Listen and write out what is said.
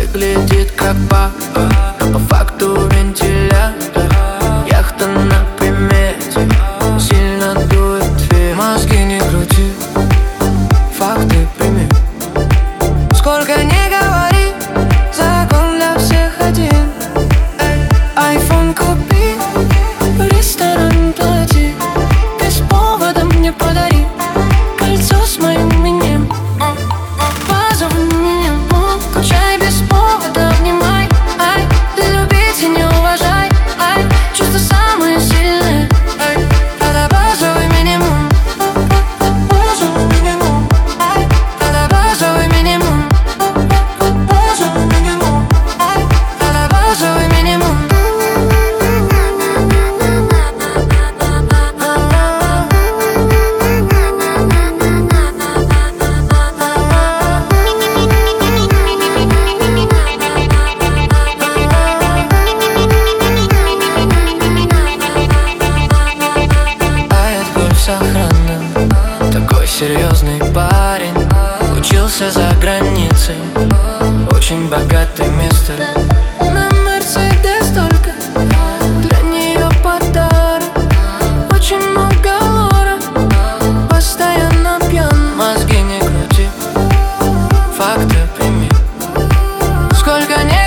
выглядит как папа, но по факту вентилятор. Яхта на примете, сильно дует дверь. Мозги не крути, факты прими. Сколько не говори, закон для всех один. Айфон купи, в ресторан плати, без повода мне подари кольцо с моим именем. Базовым минимум, включай без повода, внимай. Ай, любить и не уважай. Ай, чувства самые сильные. Ай, это базовый минимум. Базовый минимум. Ай, это базовый минимум. Базовый минимум. Ай, это базовый минимум. Охранным. Такой серьезный парень, учился за границей, очень богатый мистер. На Мерседес только для нее подарок. Очень много лора, постоянно пьян. Мозги не крути, факты прими. Сколько не